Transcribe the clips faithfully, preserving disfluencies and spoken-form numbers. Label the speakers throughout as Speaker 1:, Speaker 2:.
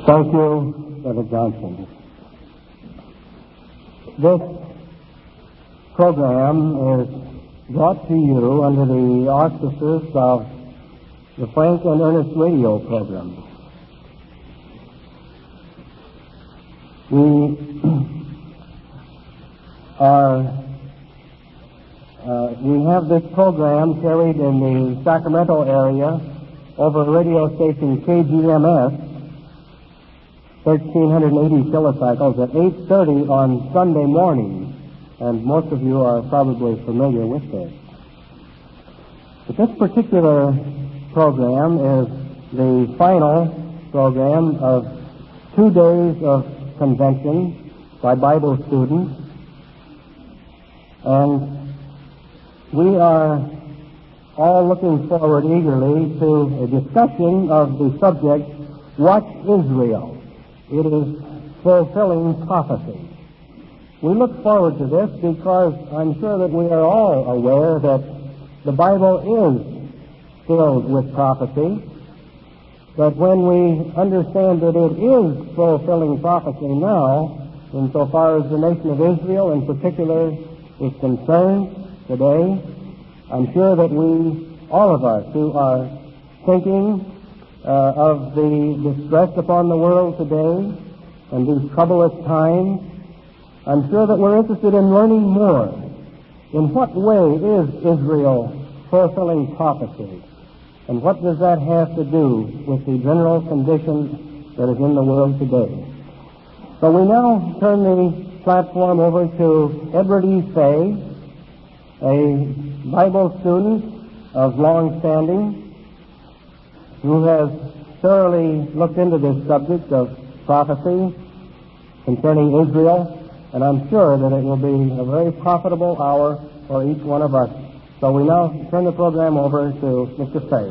Speaker 1: Thank you, Brother Johnson. This program is brought to you under the auspices of the Frank and Ernest radio program. We are uh, we have this program carried in the Sacramento area over radio station K G M S, thirteen eighty kilocycles, at eight thirty on Sunday morning, and most of you are probably familiar with this. But this particular program is the final program of two days of convention by Bible students, and we are all looking forward eagerly to a discussion of the subject, Watch Israel. It is fulfilling prophecy. We look forward to this because I'm sure that we are all aware that the Bible is filled with prophecy. But when we understand that it is fulfilling prophecy now, insofar as the nation of Israel in particular is concerned today, I'm sure that we, all of us who are thinking Uh, of the distress upon the world today and these troublous times, I'm sure that we're interested in learning more. In what way is Israel fulfilling prophecy? And what does that have to do with the general condition that is in the world today? So we now turn the platform over to Edward E. Fay, a Bible student of long standing, who has thoroughly looked into this subject of prophecy concerning Israel, and I'm sure that it will be a very profitable hour for each one of us. So we now turn the program over to Mister Fay.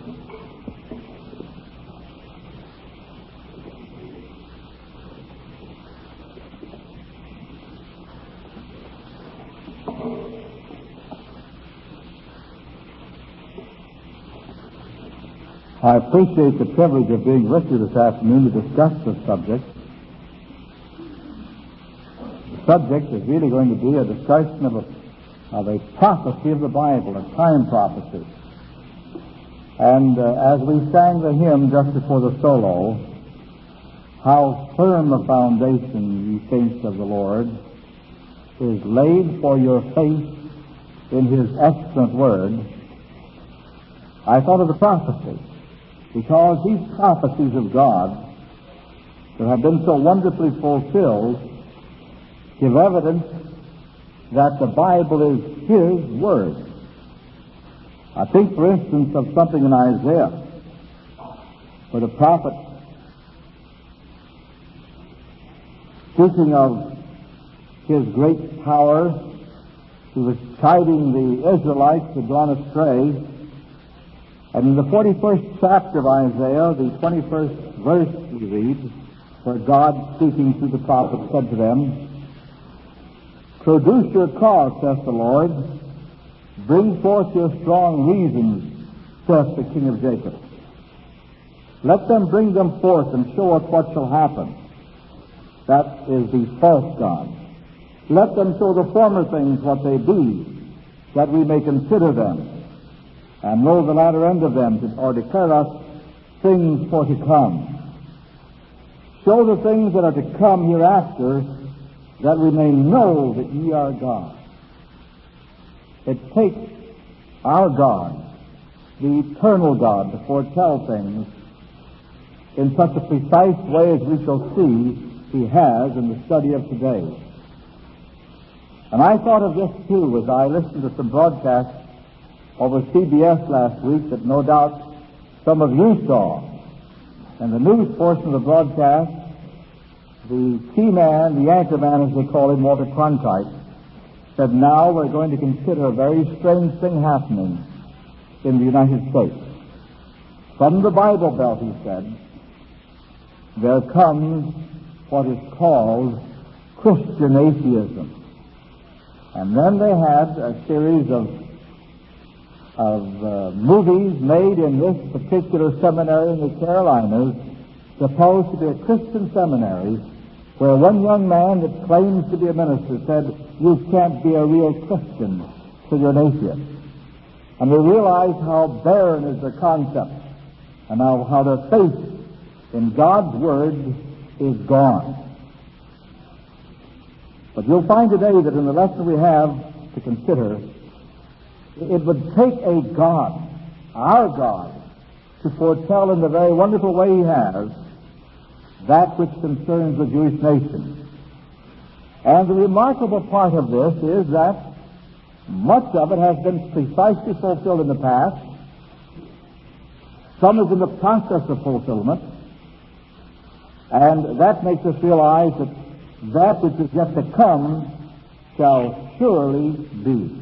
Speaker 2: I appreciate the privilege of being with you this afternoon to discuss this subject. The subject is really going to be a discussion of a, of a prophecy of the Bible, a time prophecy. And uh, as we sang the hymn just before the solo, how firm a foundation, ye saints of the Lord, is laid for your faith in His excellent word, I thought of the prophecy. Because these prophecies of God that have been so wonderfully fulfilled give evidence that the Bible is His Word. I think, for instance, of something in Isaiah, where the prophet, speaking of his great power, he was chiding the Israelites who had gone astray. And in the forty-first chapter of Isaiah, the twenty-first verse we read, where God, speaking through the prophet, said to them, "Produce your cause, saith the Lord. Bring forth your strong reasons, saith the King of Jacob. Let them bring them forth and show us what shall happen." That is the false God. "Let them show the former things what they be, that we may consider them, and know the latter end of them, or declare us things for to come. Show the things that are to come hereafter, that we may know that ye are God." It takes our God, the eternal God, to foretell things in such a precise way as we shall see He has in the study of today. And I thought of this too as I listened to some broadcasts over C B S last week that no doubt some of you saw. In the news portion of the broadcast, the key man, the anchor man as they call him, Walter Cronkite, said, "Now we're going to consider a very strange thing happening in the United States. From the Bible Belt," he said, "there comes what is called Christian atheism." And then they had a series of of uh, movies made in this particular seminary in the Carolinas supposed to be a Christian seminary where one young man that claims to be a minister said, "You can't be a real Christian till you're an atheist." And we realize how barren is their concept and how, how their faith in God's Word is gone. But you'll find today that in the lesson we have to consider, it would take a God, our God, to foretell in the very wonderful way He has that which concerns the Jewish nation. And the remarkable part of this is that much of it has been precisely fulfilled in the past. Some is in the process of fulfillment. And that makes us realize that that which is yet to come shall surely be.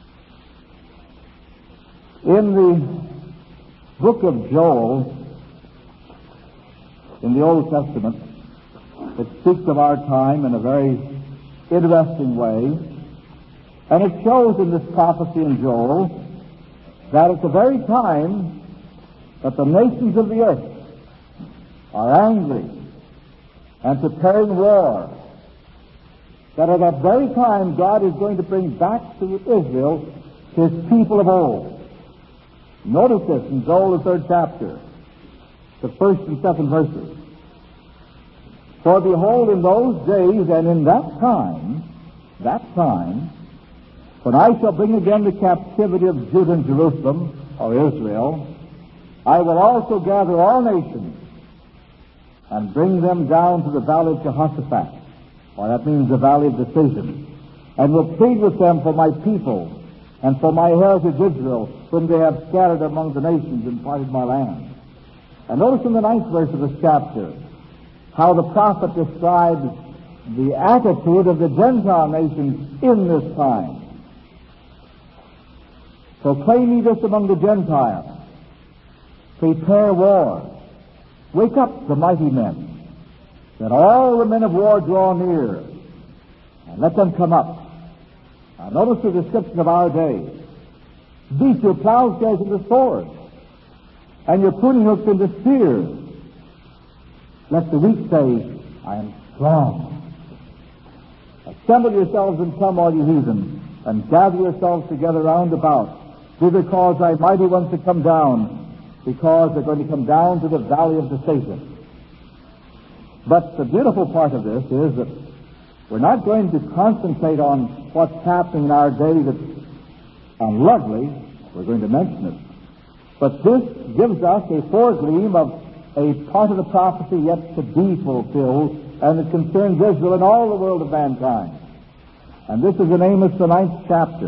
Speaker 2: In the book of Joel, in the Old Testament, it speaks of our time in a very interesting way. And it shows in this prophecy in Joel that at the very time that the nations of the earth are angry and preparing war, that at that very time God is going to bring back to Israel His people of old. Notice this in Joel, the third chapter, the first and second verses. "For behold, in those days and in that time, that time, when I shall bring again the captivity of Judah and Jerusalem, or Israel, I will also gather all nations and bring them down to the valley of Jehoshaphat," or that means the valley of decision, "and will plead with them for my people and for my heritage Israel, whom they have scattered among the nations and parted my land." And notice in the ninth verse of this chapter how the prophet describes the attitude of the Gentile nations in this time. "Proclaim ye this among the Gentiles. Prepare war. Wake up the mighty men, that all the men of war draw near, and let them come up." Now notice the description of our day. "Beat your plowshares into swords, and your pruning hooks into spears. Let the weak say, I am strong. Assemble yourselves and come, all you heathen, and gather yourselves together round about. Do they cause thy mighty ones to come down, because they're going to come down to the valley of decision." But the beautiful part of this is that we're not going to concentrate on what's happening in our day that's unlovely. We're going to mention it. But this gives us a foregleam of a part of the prophecy yet to be fulfilled, and it concerns Israel and all the world of mankind. And this is in Amos, the ninth chapter,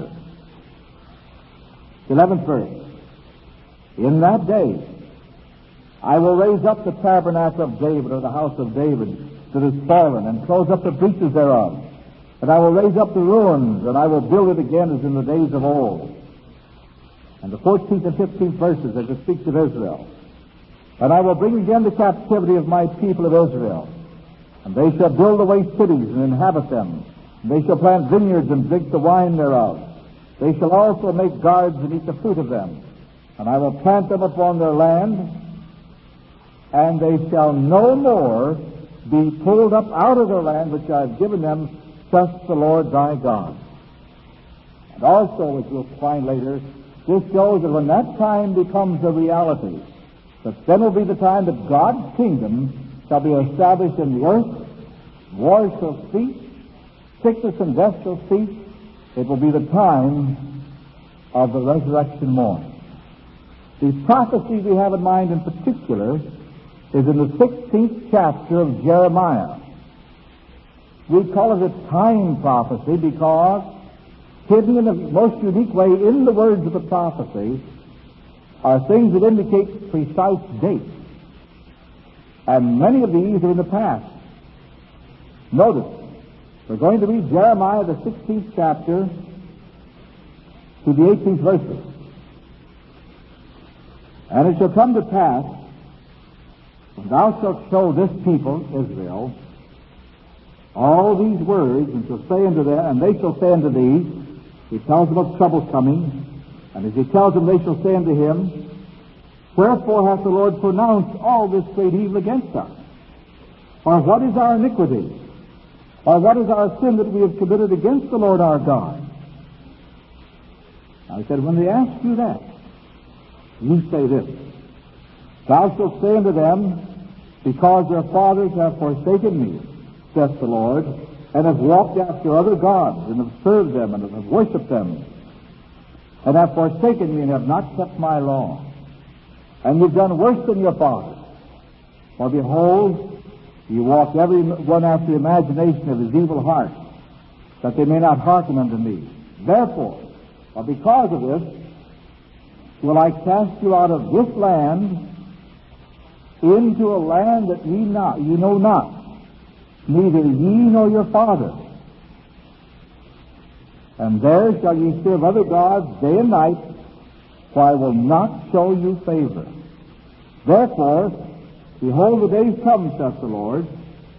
Speaker 2: eleventh verse. "In that day I will raise up the tabernacle of David, or the house of David, that is fallen, and close up the breaches thereof. And I will raise up the ruins, and I will build it again as in the days of old." And the fourteenth and fifteenth verses, as it speaks of Israel. "And I will bring again the captivity of my people of Israel, and they shall build away cities and inhabit them. And they shall plant vineyards and drink the wine thereof. They shall also make gardens and eat the fruit of them. And I will plant them upon their land, and they shall no more be pulled up out of their land which I have given them, saith the Lord thy God." And also, as we'll find later, this shows that when that time becomes a reality, that then will be the time that God's kingdom shall be established in the earth, war shall cease, sickness and death shall cease. It will be the time of the resurrection morn. The prophecy we have in mind in particular is in the sixteenth chapter of Jeremiah. We call it a time prophecy because hidden in a most unique way in the words of the prophecy are things that indicate precise dates. And many of these are in the past. Notice, we're going to read Jeremiah, the sixteenth chapter, to the eighteenth verses. "And it shall come to pass, when thou shalt show this people, Israel, all these words, and shall say unto them, and they shall say unto thee," he tells them of trouble coming, and as he tells them, they shall say unto him, Wherefore hath the Lord pronounced all this great evil against us? Or what is our iniquity? Or what is our sin that we have committed against the Lord our God? I said, when they ask you that, you say this: Thou shalt say unto them, because their fathers have forsaken me, saith the Lord, and have walked after other gods, and have served them, and have worshipped them, and have forsaken me, and have not kept my law. And you've done worse than your fathers. For behold, you walk every one after the imagination of his evil heart, that they may not hearken unto me. Therefore, or because of this, will I cast you out of this land into a land that ye not ye know not, neither ye nor your father. And there shall ye serve other gods day and night, for I will not show you favor. Therefore, behold, the days come, saith the Lord,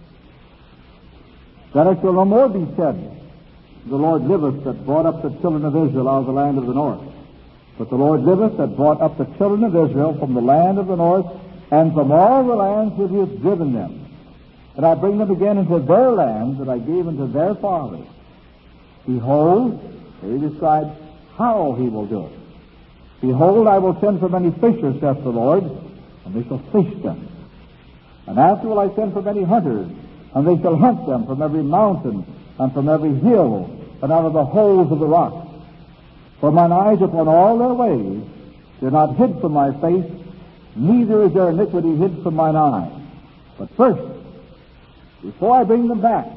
Speaker 2: that it shall no more be said, the Lord liveth that brought up the children of Israel out of the land of the north. But the Lord liveth that brought up the children of Israel from the land of the north, and from all the lands which he hath driven them. And I bring them again into their land that I gave unto their fathers. Behold, here he describes how he will do it. Behold, I will send for many fishers, saith the Lord, and they shall fish them. And after will I send for many hunters, and they shall hunt them from every mountain, and from every hill, and out of the holes of the rock. For mine eyes upon all their ways, they're not hid from my face, neither is their iniquity hid from mine eye. But first, before I bring them back,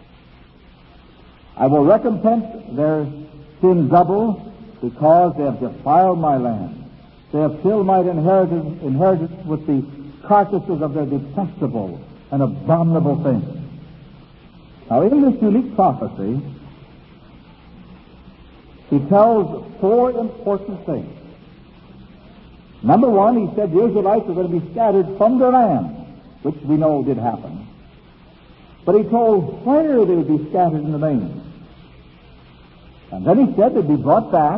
Speaker 2: I will recompense their sin double, because they have defiled my land. They have filled my inheritance, inheritance with the carcasses of their detestable and abominable things. Now, in this unique prophecy, he tells four important things. Number one, he said the Israelites are going to be scattered from their land, which we know did happen. But he told where they would be scattered in the main. And then he said they'd be brought back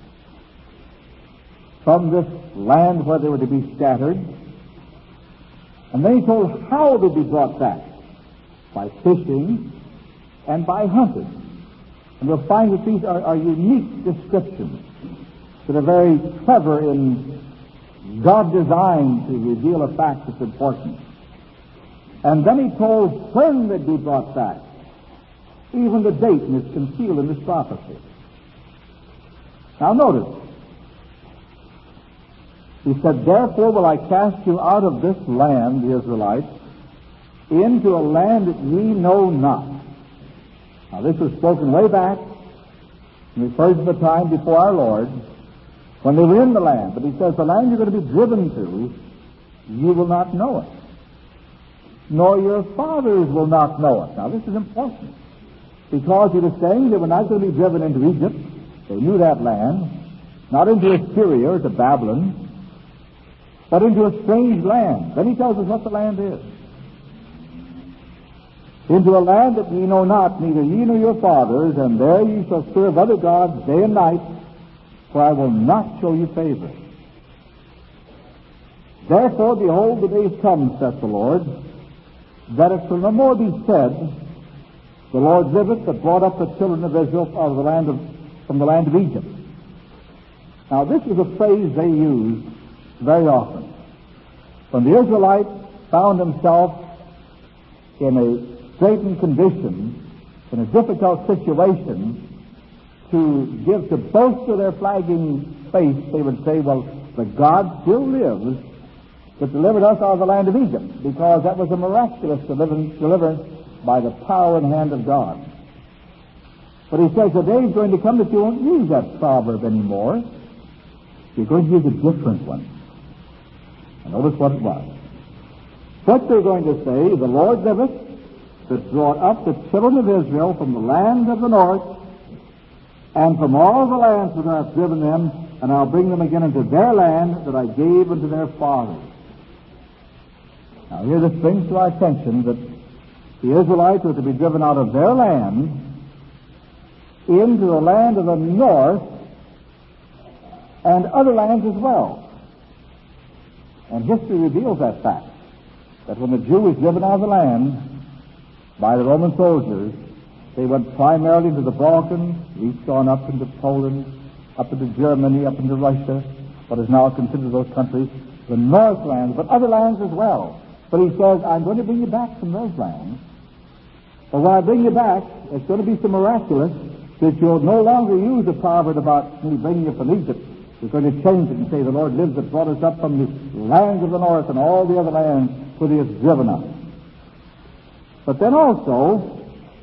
Speaker 2: from this land where they were to be scattered. And then he told how they'd be brought back: by fishing and by hunting. And you'll find that these are, are unique descriptions that are very clever in God designed to reveal a fact that's important. And then he told when they'd be brought back. Even the date is concealed in this prophecy. Now notice, he said, therefore will I cast you out of this land, the Israelites, into a land that ye know not. Now this was spoken way back, and refers to the time before our Lord, when they were in the land. But he says, the land you're going to be driven to, you will not know it, nor your fathers will not know it. Now this is important, because he was saying they were not going to be driven into Egypt. They knew that land, not into Assyria or to Babylon, but into a strange land. Then he tells us what the land is. Into a land that ye know not, neither ye nor your fathers, and there ye shall serve other gods day and night, for I will not show you favor. Therefore, behold, the days come, saith the Lord, that it shall no more be said, the Lord liveth that brought up the children of Israel out of the land of, from the land of Egypt. Now, this is a phrase they used very often. When the Israelite found himself in a straitened condition, in a difficult situation, to give to boast of their flagging faith, they would say, well, the God still lives that delivered us out of the land of Egypt, because that was a miraculous deliverance by the power and hand of God. But he says the day is going to come that you won't use that proverb anymore. You're going to use a different one. And notice what it was. What they're going to say, the Lord liveth that brought up the children of Israel from the land of the north, and from all the lands that I have driven them, and I'll bring them again into their land that I gave unto their fathers. Now here this brings to our attention that the Israelites were to be driven out of their land into the land of the north and other lands as well. And history reveals that fact, that when the Jew was driven out of the land by the Roman soldiers, they went primarily into the Balkans, east on up into Poland, up into Germany, up into Russia, what is now considered those countries, the Northlands, but other lands as well. But he says, I'm going to bring you back from those lands. But when I bring you back, it's going to be so miraculous that you'll no longer use the proverb about me bringing you from Egypt. You're going to change it and say, the Lord lives that brought us up from the lands of the north and all the other lands where he has driven us. But then also,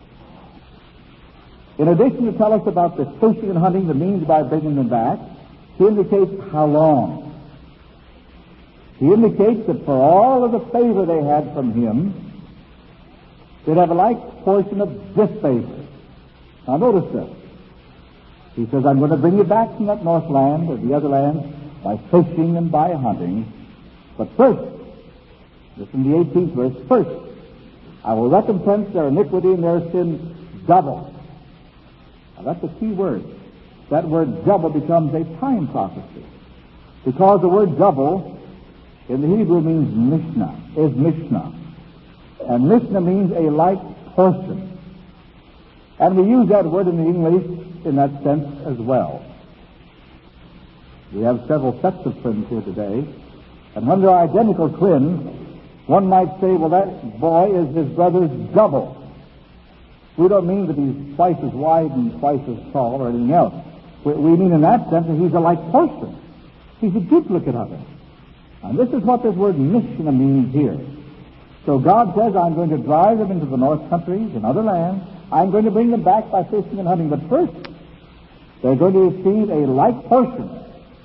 Speaker 2: in addition to tell us about the fishing and hunting, the means by bringing them back, he indicates how long. He indicates that for all of the favor they had from him, they'd have a like portion of disfavor. Now notice this. He says, I'm going to bring you back from that north land or the other land by fishing and by hunting. But first, listen to the eighteenth verse, first, I will recompense their iniquity and their sin double. Now that's a key word. That word double becomes a time prophecy. Because the word double in the Hebrew means Mishnah, is Mishnah. And Mishnah means a like portion. And we use that word in the English in that sense as well. We have several sets of twins here today. And when they're identical twins, one might say, well, that boy is his brother's double. We don't mean that he's twice as wide and twice as tall or anything else. We, we mean in that sense that he's a like portion. He's a duplicate of him. And this is what this word Mishnah means here. So God says, I'm going to drive them into the north countries and other lands. I'm going to bring them back by fishing and hunting. But first, they're going to receive a like portion.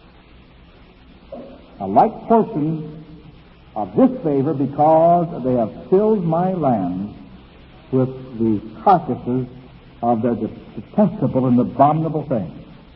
Speaker 2: A like portion of this favor because they have filled my land with the carcasses of their detestable and abominable things.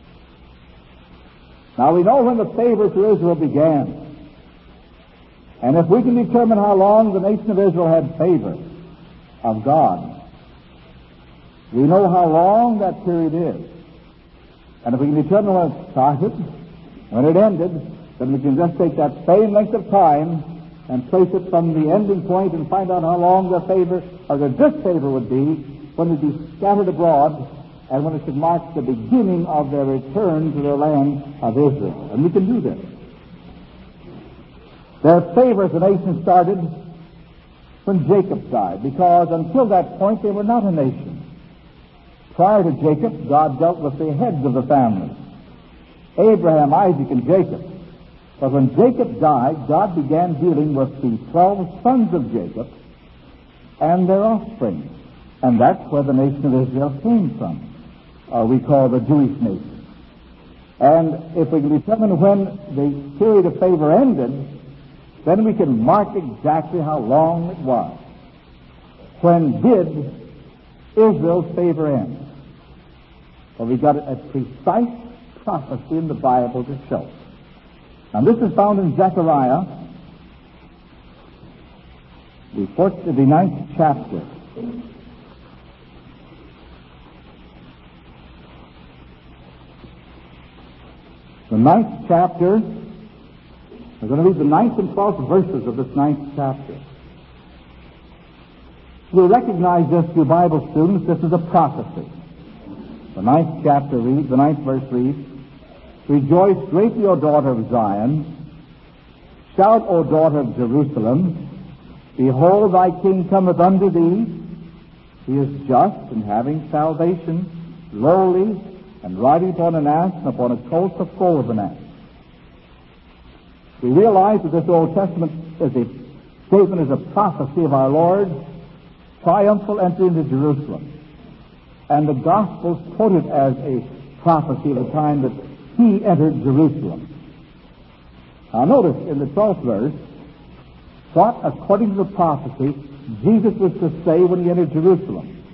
Speaker 2: Now we know when the favor to Israel began. And if we can determine how long the nation of Israel had favor of God, we know how long that period is. And if we can determine when it started, when it ended, then we can just take that same length of time and trace it from the ending point and find out how long the favor or the disfavor would be when it would be scattered abroad and when it should mark the beginning of their return to their land of Israel. And we can do this. Their favor as a nation started when Jacob died, because until that point they were not a nation. Prior to Jacob, God dealt with the heads of the family, Abraham, Isaac, and Jacob. But when Jacob died, God began dealing with the twelve sons of Jacob and their offspring. And that's where the nation of Israel came from, or we call the Jewish nation. And if we can determine when the period of favor ended, then we can mark exactly how long it was. When did Israel's favor end? Well, we got a precise prophecy in the Bible to show. And this is found in Zechariah, the fourth, the ninth chapter. The ninth chapter. We're going to read the ninth and twelfth verses of this ninth chapter. You'll recognize this, you Bible students. This is a prophecy. The ninth chapter reads, the ninth verse reads, Rejoice greatly, O daughter of Zion. Shout, O daughter of Jerusalem. Behold, thy king cometh unto thee. He is just and having salvation, lowly, and riding upon an ass and upon a colt the foal of an ass. We realize that this Old Testament is a statement, is a prophecy of our Lord's triumphal entry into Jerusalem. And the Gospels quote it as a prophecy of the time that he entered Jerusalem. Now notice in the twelfth verse, what, according to the prophecy, Jesus was to say when he entered Jerusalem.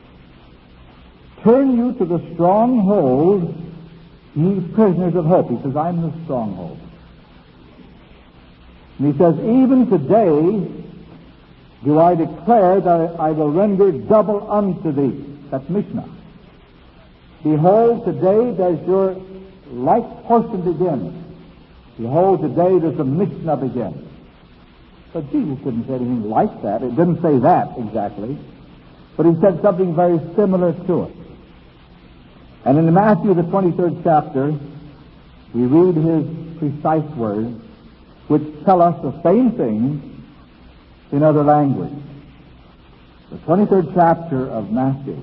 Speaker 2: Turn you to the stronghold, ye prisoners of hope. He says, I'm the stronghold. And he says, even today do I declare that I will render double unto thee. That's Mishnah. Behold, today does your like portion begin. Behold, today there's a mission up again. But Jesus didn't say anything like that. It didn't say that exactly. But he said something very similar to it. And in Matthew, the twenty-third chapter, we read his precise words, which tell us the same thing in other language. The twenty-third chapter of Matthew,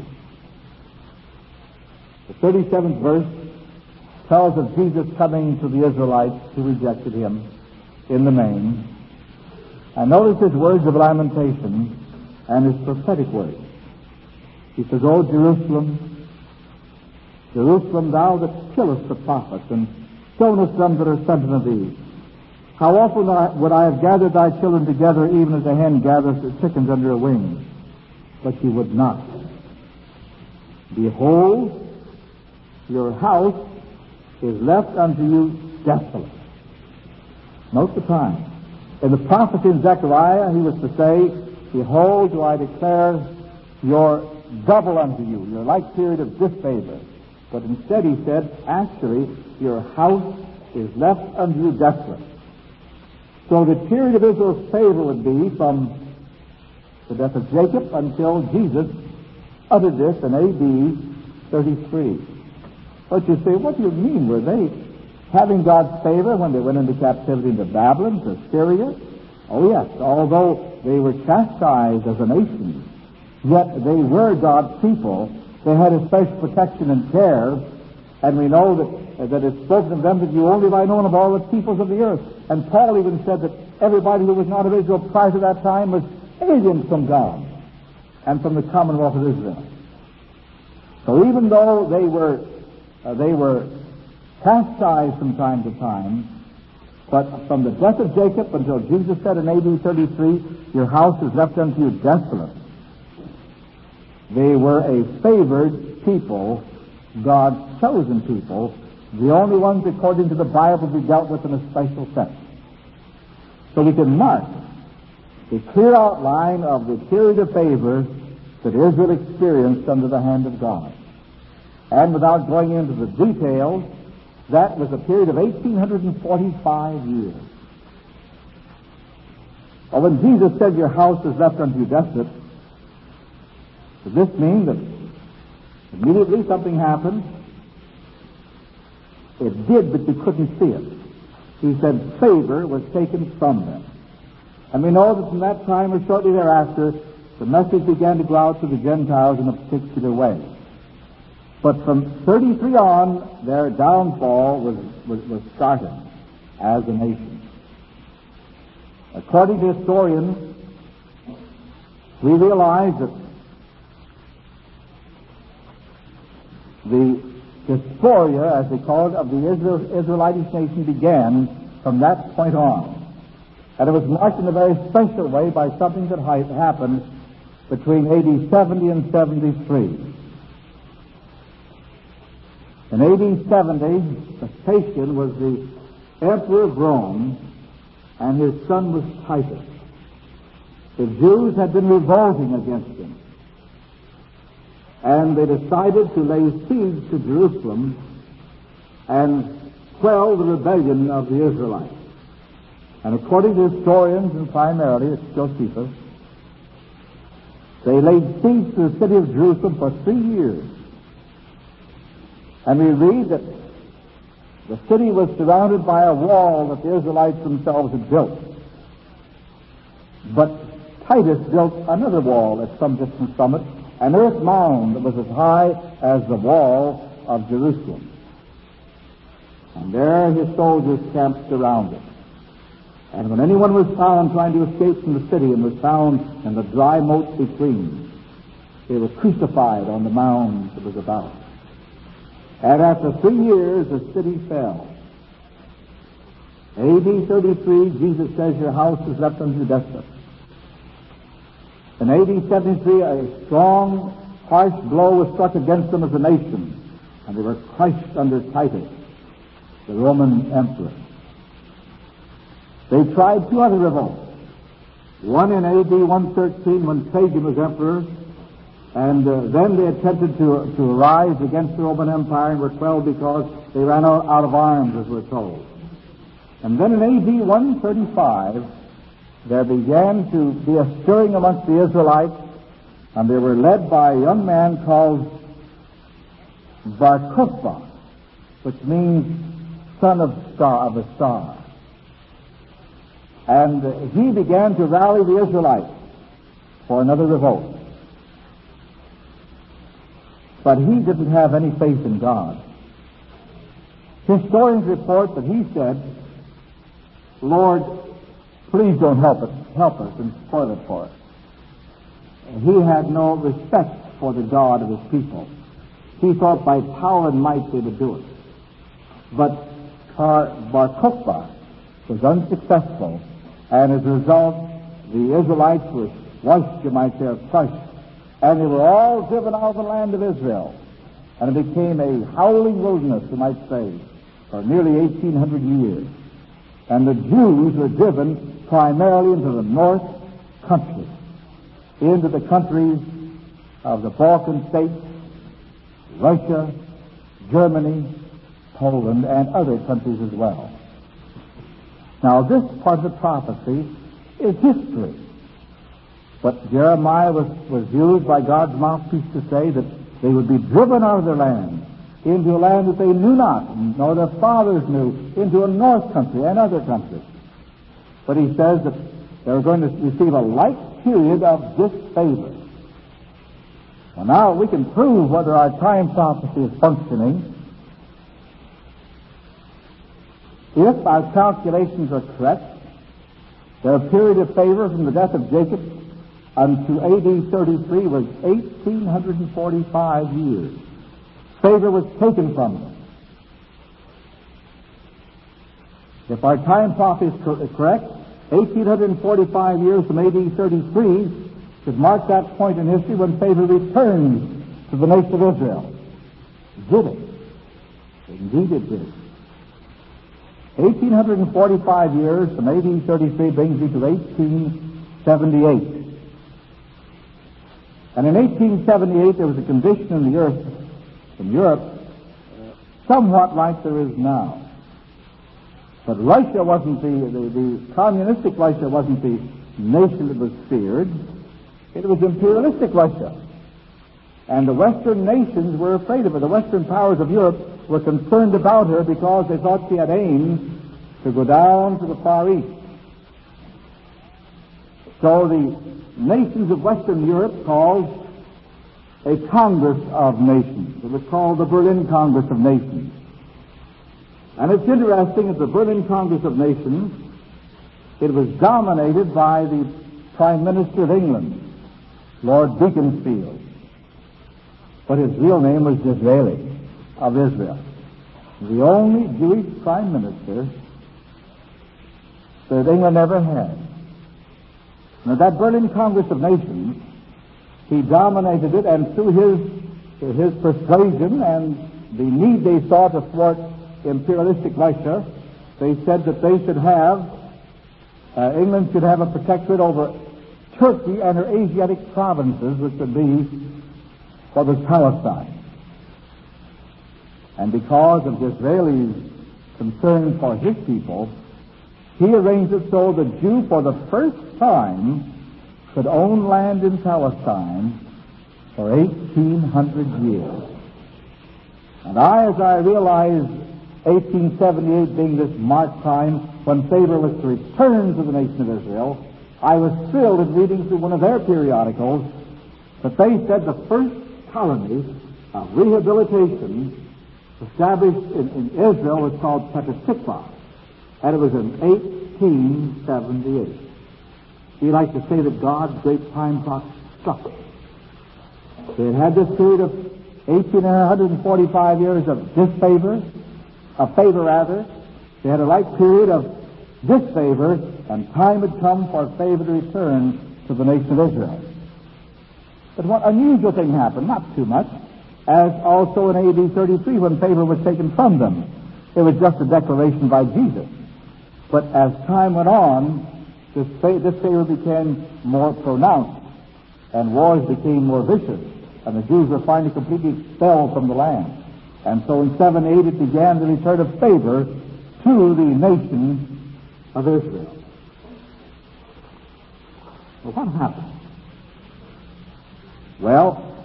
Speaker 2: the thirty-seventh verse, tells of Jesus coming to the Israelites who rejected him in the main. And notice his words of lamentation and his prophetic words. He says, O Jerusalem, Jerusalem, thou that killest the prophets and stonest them that are sent unto thee, how often would I have gathered thy children together, even as a hen gathers her chickens under her wings, but you would not. Behold, your house is left unto you desolate. Note the time. In the prophecy in Zechariah, he was to say, Behold, do I declare your double unto you, your like period of disfavor. But instead he said, actually, your house is left unto you desolate. So the period of Israel's favor would be from the death of Jacob until Jesus uttered this in A D thirty-three. But you say, what do you mean? Were they having God's favor when they went into captivity into Babylon, to Syria? Oh yes, although they were chastised as a nation, yet they were God's people. They had a special protection and care, and we know that, that it's spoken of them that you only by known of all the peoples of the earth. And Paul even said that everybody who was not of Israel prior to that time was aliens from God and from the commonwealth of Israel. So even though they were uh, they were chastised from time to time, but from the death of Jacob until Jesus said in A D thirty-three, your house is left unto you desolate, they were a favored people, God's chosen people, the only ones according to the Bible to be dealt with in a special sense. So we can mark the clear outline of the period of favor that Israel experienced under the hand of God. And without going into the details, that was a period of eighteen forty-five years. Well, when Jesus said your house is left unto you desolate, does this mean that immediately something happened? It did, but you couldn't see it. He said favor was taken from them. And we know that from that time or shortly thereafter, the message began to go out to the Gentiles in a particular way. But from thirty-three on, their downfall was, was, was started as a nation. According to historians, we realize that the dysphoria, as they call it, of the Israel, Israelitish nation began from that point on. And it was marked in a very special way by something that happened between A D seventy and seventy-three. In A D seventy, Vespasian was the emperor of Rome, and his son was Titus. The Jews had been revolting against him, and they decided to lay siege to Jerusalem and quell the rebellion of the Israelites. And according to historians, and primarily it's Josephus, they laid siege to the city of Jerusalem for three years. And we read that the city was surrounded by a wall that the Israelites themselves had built. But Titus built another wall at some distance from it, an earth mound that was as high as the wall of Jerusalem. And there his soldiers camped around it. And when anyone was found trying to escape from the city and was found in the dry moat between, they were crucified on the mound that was about. And after three years, the city fell. A D thirty-three, Jesus says, your house is left unto you desolate. In A D seventy-three, a strong, harsh blow was struck against them as a nation, and they were crushed under Titus, the Roman emperor. They tried two other revolts. One in A D one thirteen when Trajan was emperor, and uh, then they attempted to, to arise against the Roman Empire and were quelled because they ran out, out of arms, as we're told. And then in A D one thirty-five, there began to be a stirring amongst the Israelites, and they were led by a young man called Bar Kokhba, which means son of star of a star. And he began to rally the Israelites for another revolt. But he didn't have any faith in God. Historians report that he said, "Lord, please don't help us, help us and spoil it for us." He had no respect for the God of his people. He thought by power and might they would do it. But Bar Kokhba was unsuccessful, and as a result, the Israelites were washed, you might say, or crushed, and they were all driven out of the land of Israel. And it became a howling wilderness, you might say, for nearly eighteen hundred years. And the Jews were driven primarily into the north country, into the countries of the Balkan states, Russia, Germany, Poland, and other countries as well. Now, this part of the prophecy is history. But Jeremiah was, was used by God's mouthpiece to say that they would be driven out of their land into a land that they knew not, nor their fathers knew, into a north country and other countries. But he says that they're going to receive a like period of disfavor. Well, now we can prove whether our time prophecy is functioning if our calculations are correct. Their period of favor from the death of Jacob unto A D thirty-three was eighteen forty-five years. Favor was taken from them. If our time prophecy is correct, eighteen forty-five years from A D thirty-three should mark that point in history when favor returns to the nation of Israel. Did it? Indeed it did. eighteen forty-five years from A D thirty-three brings you to eighteen seventy-eight. And in eighteen seventy-eight there was a condition in the earth, in Europe, somewhat like there is now. But Russia wasn't the, the, the communistic Russia wasn't the nation that was feared. It was imperialistic Russia. And the Western nations were afraid of her. The Western powers of Europe were concerned about her because they thought she had aimed to go down to the Far East. So the nations of Western Europe called a Congress of Nations. It was called the Berlin Congress of Nations. And it's interesting, at the Berlin Congress of Nations, it was dominated by the Prime Minister of England, Lord Beaconsfield. But his real name was Disraeli of Israel. The only Jewish Prime Minister that England ever had. Now, that Berlin Congress of Nations, he dominated it, and through his, his persuasion and the need they saw to thwart imperialistic Russia, they said that they should have, uh, England should have a protectorate over Turkey and her Asiatic provinces, which would be what was Palestine. And because of Disraeli's concern for his people, he arranged it so the Jew, for the first time, could own land in Palestine for eighteen hundred years. And I, as I realized eighteen seventy-eight being this marked time when favor was to return to the nation of Israel, I was thrilled in reading through one of their periodicals that they said the first colony of rehabilitation established in, in Israel was called Petah Tikva, and it was in eighteen seventy-eight. We like to say that God's great time clock struck. They had had this period of eighteen forty-five years of disfavor, of favor rather. They had a like period of disfavor, and time had come for favor to return to the nation of Israel. But what unusual thing happened, not too much, as also in A D thirty-three when favor was taken from them. It was just a declaration by Jesus. But as time went on, this favor, this favor became more pronounced, and wars became more vicious, and the Jews were finally completely expelled from the land. And so in seven eight it began the return of favor to the nation of Israel. Well, what happened? Well,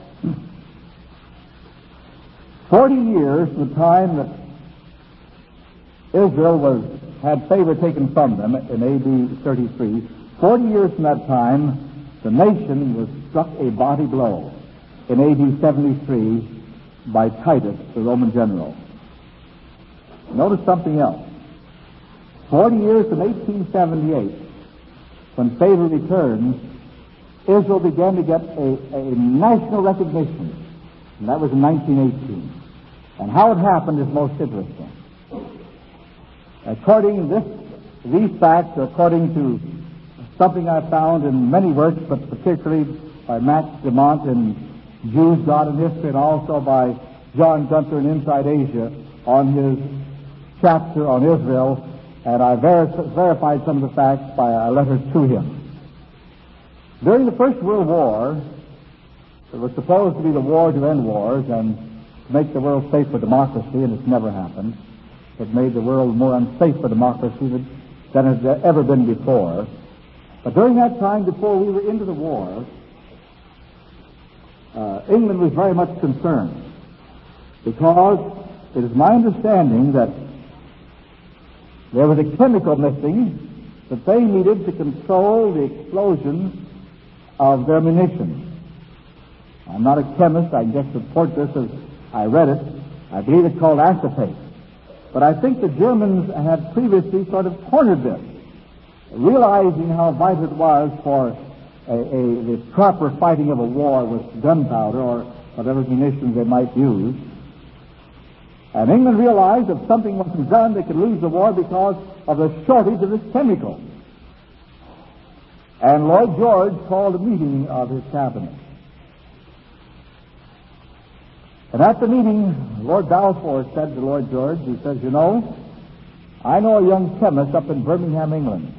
Speaker 2: forty years from the time that Israel was had favor taken from them in A D thirty-three, forty years from that time, the nation was struck a body blow in A D seventy-three by Titus, the Roman general. Notice something else. Forty years from eighteen seventy-eight, when favor returned, Israel began to get a, a national recognition, and that was in nineteen eighteen. And how it happened is most interesting. According to this, these facts, according to something I found in many works, but particularly by Max DeMont in Jews, God, and History, and also by John Gunther in Inside Asia on his chapter on Israel, and I ver- verified some of the facts by a letter to him. During the First World War, it was supposed to be the war to end wars and to make the world safe for democracy, and it's never happened. It made the world more unsafe for democracy than it had ever been before. But during that time, before we were into the war, uh, England was very much concerned, because it is my understanding that there was a chemical missing that they needed to control the explosion of their munitions. I'm not a chemist. I can just report this as I read it. I believe it's called acetate. But I think the Germans had previously sort of cornered this, realizing how vital it was for a, a, the proper fighting of a war with gunpowder or whatever munitions they might use. And England realized if something wasn't done, they could lose the war because of the shortage of this chemical. And Lloyd George called a meeting of his cabinet. And at the meeting, Lord Balfour said to Lloyd George, he says, you know, I know a young chemist up in Birmingham, England.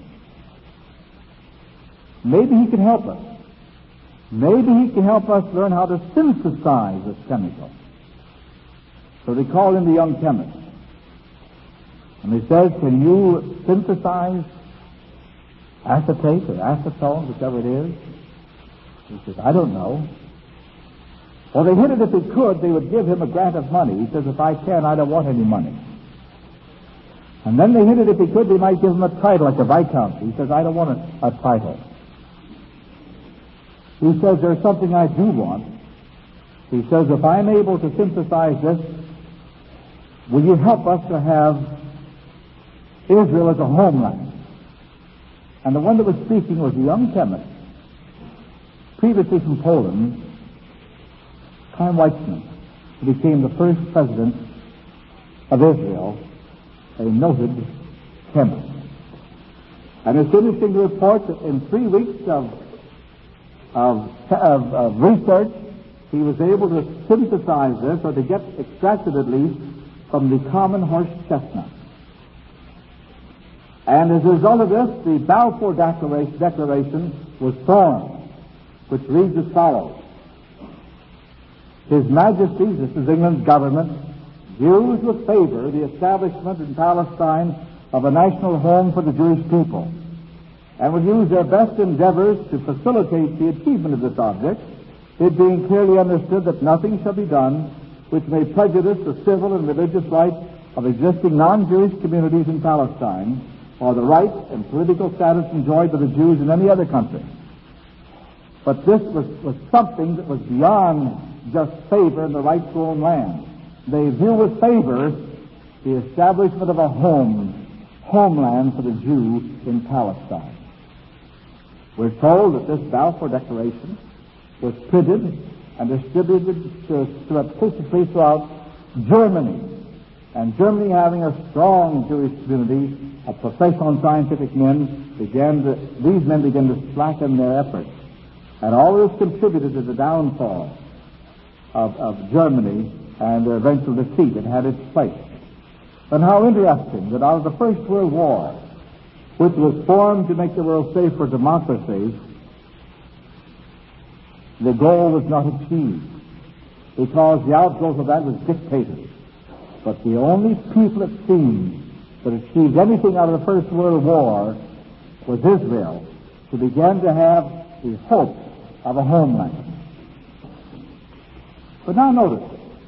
Speaker 2: Maybe he can help us. Maybe he can help us learn how to synthesize this chemical. So they called in the young chemist. And he says, can you synthesize acetate or acetone, whichever it is? He says, I don't know. Well, they hinted if he could, they would give him a grant of money. He says, if I can, I don't want any money. And then they hinted if he could, they might give him a title like a viscount. He says, I don't want a, a title. He says, there's something I do want. He says, if I'm able to synthesize this, will you help us to have Israel as a homeland? And the one that was speaking was a young chemist, previously from Poland, Chaim Weizmann, who became the first president of Israel, a noted chemist. And it's interesting to report that in three weeks of, of, of, of research, he was able to synthesize this, or to get extracted at least, from the common horse chestnut. And as a result of this, the Balfour Declaration, Declaration was formed, which reads as follows. His Majesty, this is England's government, views with favor the establishment in Palestine of a national home for the Jewish people, and will use their best endeavors to facilitate the achievement of this object, it being clearly understood that nothing shall be done which may prejudice the civil and religious rights of existing non-Jewish communities in Palestine, or the rights and political status enjoyed by the Jews in any other country. But this was, was something that was beyond just favor in the right to own land. They view with favor the establishment of a home, homeland for the Jew in Palestine. We're told that this Balfour Declaration was printed and distributed surreptitiously throughout Germany. And Germany, having a strong Jewish community of professional and scientific men, began to, these men began to slacken their efforts. And all this contributed to the downfall of, of Germany and their eventual defeat. It had its place. And how interesting that out of the First World War, which was formed to make the world safe for democracy, the goal was not achieved, because the outgrowth of that was dictators. But the only people, it seems, that achieved anything out of the First World War was Israel, who began to have the hope of a homeland. But now notice,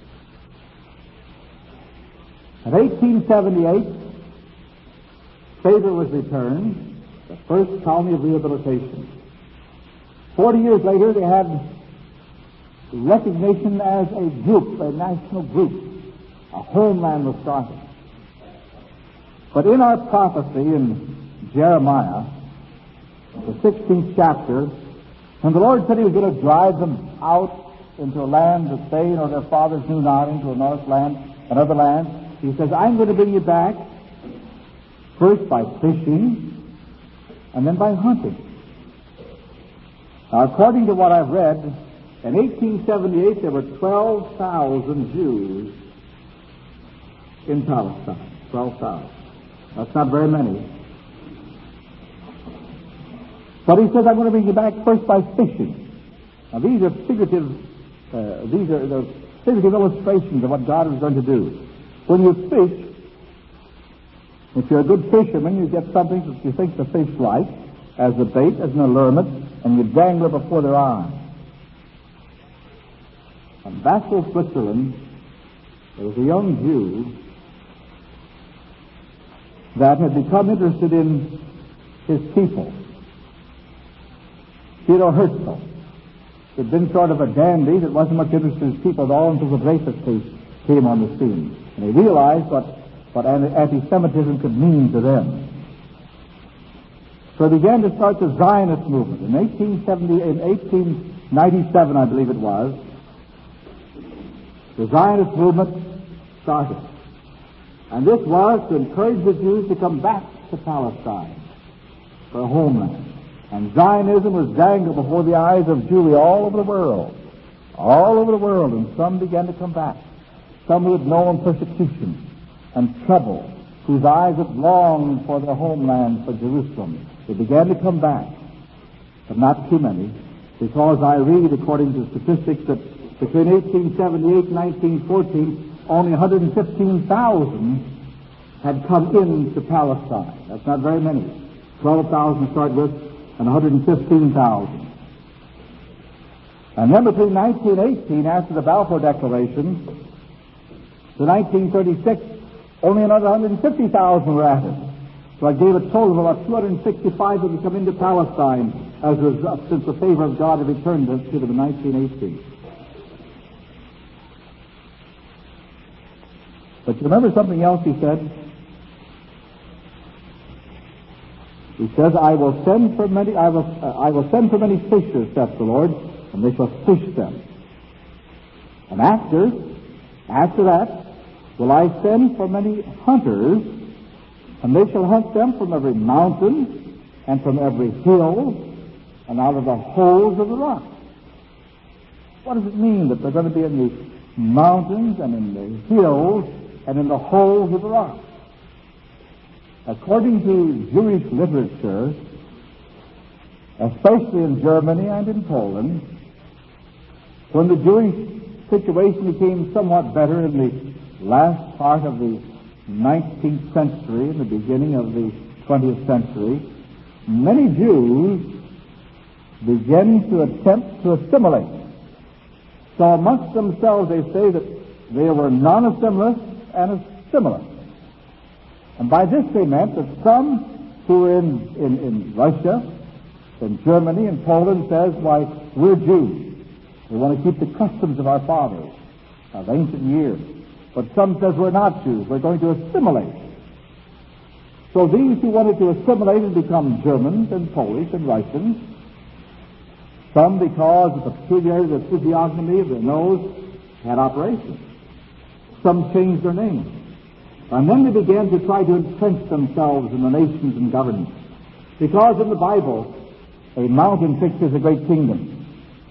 Speaker 2: in eighteen seventy-eight, favor was returned, the first colony of rehabilitation. Forty years later, they had recognition as a group, a national group. A homeland was started. But in our prophecy in Jeremiah, the sixteenth chapter, when the Lord said he was going to drive them out into a land that they nor their fathers knew not, into a north land, another land, he says, I'm going to bring you back first by fishing and then by hunting. Now, according to what I've read, in eighteen seventy-eight there were twelve thousand Jews in Palestine. twelve thousand. That's not very many. But he says, I'm going to bring you back first by fishing. Now, these are figurative, uh, these are the figurative illustrations of what God is going to do. When you fish, if you're a good fisherman, you get something that you think the fish like, as a bait, as an allurement, and you dangle it before their eyes. In Basel, Switzerland, there was a young Jew that had become interested in his people. Theodor Herzl had been sort of a dandy that wasn't much interested in his people at all until the Dreyfus case came on the scene. And he realized what, what anti-Semitism could mean to them. So he began to start the Zionist movement. In eighteen seventy, in eighteen ninety-seven, I believe it was, the Zionist movement started. And this was to encourage the Jews to come back to Palestine for a homeland. And Zionism was dangled before the eyes of Jewry all over the world. All over the world. And some began to come back. Some who had known persecution and trouble, whose eyes had longed for their homeland, for Jerusalem. They began to come back. But not too many. Because I read, according to statistics, that between eighteen seventy-eight and nineteen fourteen, only one hundred fifteen thousand had come into Palestine. That's not very many. twelve thousand to start with, and one hundred fifteen thousand. And then between nineteen eighteen, after the Balfour Declaration, to nineteen thirty-six, only another one hundred fifty thousand were added. So I gave a total of about two hundred sixty-five that had come into Palestine as a result, since the favor of God had returned to them in nineteen eighteen. But you remember something else he said? He says, I will send for many, I will, uh, I will send for many fishers, saith the Lord, and they shall fish them. And after, after that, will I send for many hunters, and they shall hunt them from every mountain, and from every hill, and out of the holes of the rock. What does it mean that they're going to be in the mountains, and in the hills, and in the holes of the rock? According to Jewish literature, especially in Germany and in Poland, when the Jewish situation became somewhat better in the last part of the nineteenth century and the beginning of the twentieth century, many Jews began to attempt to assimilate. So amongst themselves they say that they were non-assimilants and assimilants. And by this they meant that some who were in, in, in Russia, in Germany, and Poland says, why, we're Jews. We want to keep the customs of our fathers, of ancient years. But some says we're not Jews. We're going to assimilate. So these who wanted to assimilate and become Germans and Polish and Russians, some because of the peculiarity of the physiognomy of their nose, had operations. Some changed their names. And then they began to try to entrench themselves in the nations and governments. Because in the Bible, a mountain pictures a great kingdom.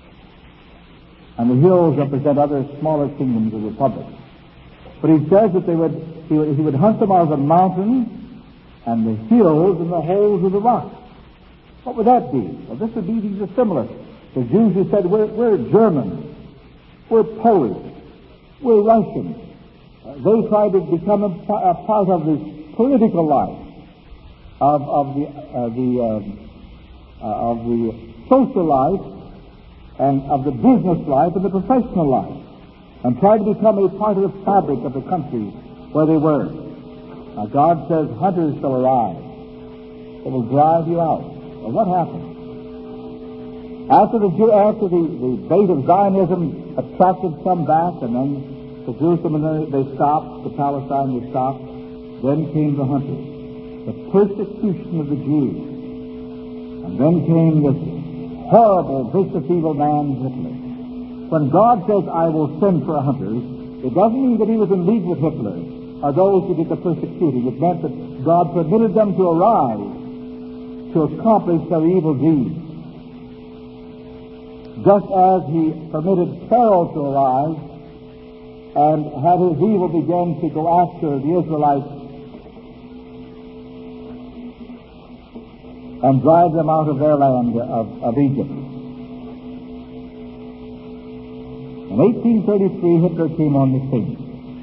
Speaker 2: And the hills represent other smaller kingdoms or republics. But he says that they would, he would, he would hunt them out of the mountains and the hills and the holes of the rock. What would that be? Well, this would be these assimilants. The Jews who said, we're, we're Germans, we're Polish, we're Russians. Uh, they tried to become a, a part of the political life, of, of the, uh, the, uh, uh, of the social life, and of the business life and the professional life, and tried to become a part of the fabric of the country where they were. Now God says, hunters shall arise. They will drive you out. Well, what happened? After the after the, the bait of Zionism attracted some back, and then to Jerusalem, and they stopped, to Palestine they stopped, then came the hunters, the persecution of the Jews. And then came this horrible, vicious, evil man, Hitler. When God says, I will send for hunters, it doesn't mean that he was in league with Hitler, or those who did the persecuting. It meant that God permitted them to arise to accomplish their evil deeds. Just as he permitted Pharaoh to arise and had his evil begin to go after the Israelites and drive them out of their land of, of Egypt. In eighteen thirty-three, Hitler came on the scene.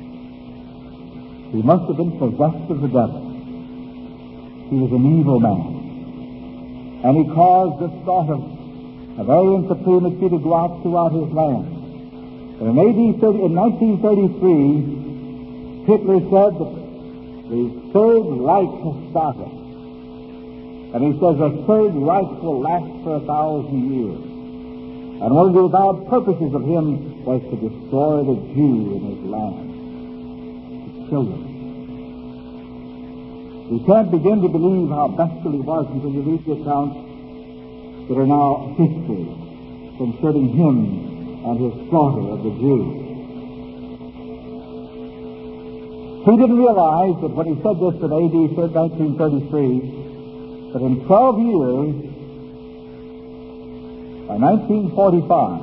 Speaker 2: He must have been possessed of the devil. He was an evil man. And he caused this sort of a Aryan supremacy to go out throughout his land. And in, A D thirty, in nineteen thirty-three, Hitler said that the Third Reich has started. And he says the Third Reich will last for a thousand years. And one of the avowed purposes of him was to destroy the Jew in his land. Children. You can't begin to believe how bestial he was until you read the accounts that are now history concerning him and his slaughter of the Jews. He didn't realize that when he said this in A D nineteen thirty-three, that in twelve years, by nineteen forty-five,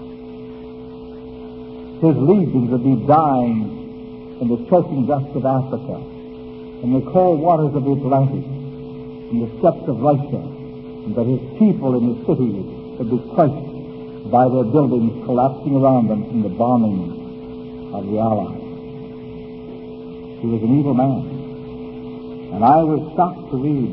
Speaker 2: his legions would be dying in the choking dust of Africa, in the cold waters of the Atlantic, in the steppes of Russia, and that his people in the cities would be crushed by their buildings collapsing around them from the bombing of the Allies. He was an evil man. And I was shocked to read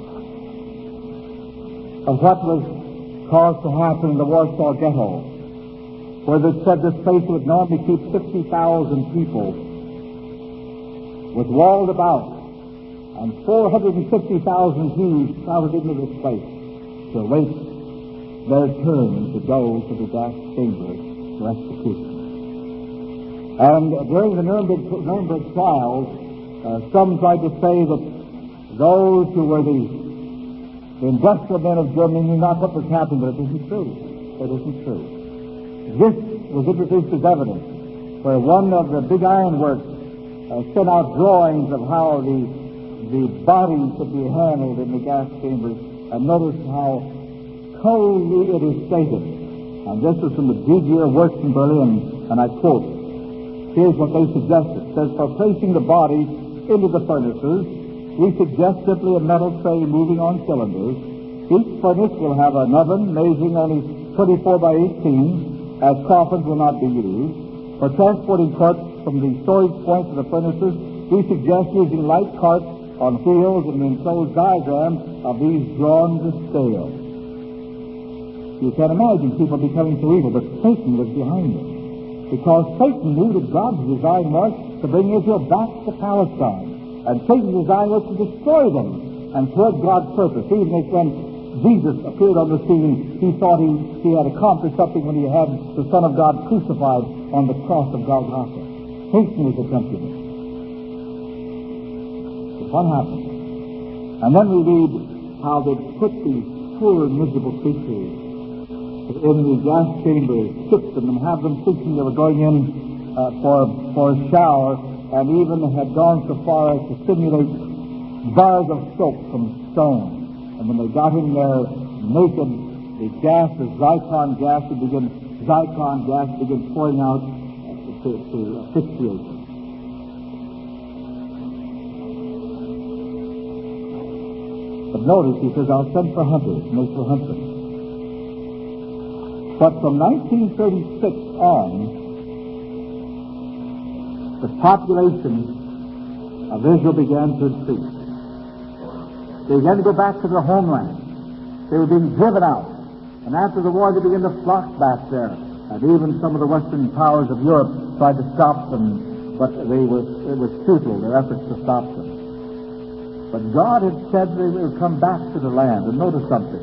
Speaker 2: of what was caused to happen in the Warsaw Ghetto, where they said this place would normally keep fifty thousand people was walled about, and four hundred fifty thousand Jews crowded into this place to await their turn to go to the gas chamber for execution. And during the Nuremberg, Nuremberg trials, uh, some tried to say that those who were the, the industrial men of Germany knew not what was happening, but it isn't true. It isn't true. This was introduced as evidence, where one of the big ironworks Uh, sent out drawings of how the the bodies could be handled in the gas chambers, and notice how coldly it is stated. And this is from the Goodyear Works in Berlin, and I quote, here's what they suggested. It says, for placing the bodies into the furnaces, we suggest simply a metal tray moving on cylinders. Each furnace will have an oven measuring only twenty-four by eighteen, as coffins will not be used. For transporting parts from the storage points of the furnaces, we suggest using light carts on wheels and an enclosed diagram of these drawn to scale. You can imagine people becoming so evil, but Satan was behind it. Because Satan knew that God's design was to bring Israel back to Palestine. And Satan's design was to destroy them and thwart God's purpose. Even as when Jesus appeared on the scene, he thought he, he had accomplished something when he had the Son of God crucified on the cross of Golgotha. Satan was attempting it. But what happened? And then we read how they put these poor, miserable creatures in the gas chambers, stripped them, and have them thinking they were going in uh, for, for a shower, and even had gone so far as to simulate bars of soap from stone. And when they got in there naked, the gas, the Zyklon gas, would begin, Zyklon gas would begin pouring out to, to asphyxiate them. But notice, he says, I'll send for hunters, and they shall hunt them. But from nineteen thirty-six on, the population of Israel began to increase. They began to go back to their homeland. They were being driven out. And after the war, they began to flock back there. And even some of the Western powers of Europe tried to stop them, but they was, it was futile, their efforts to stop them. But God had said they would come back to the land. And notice something.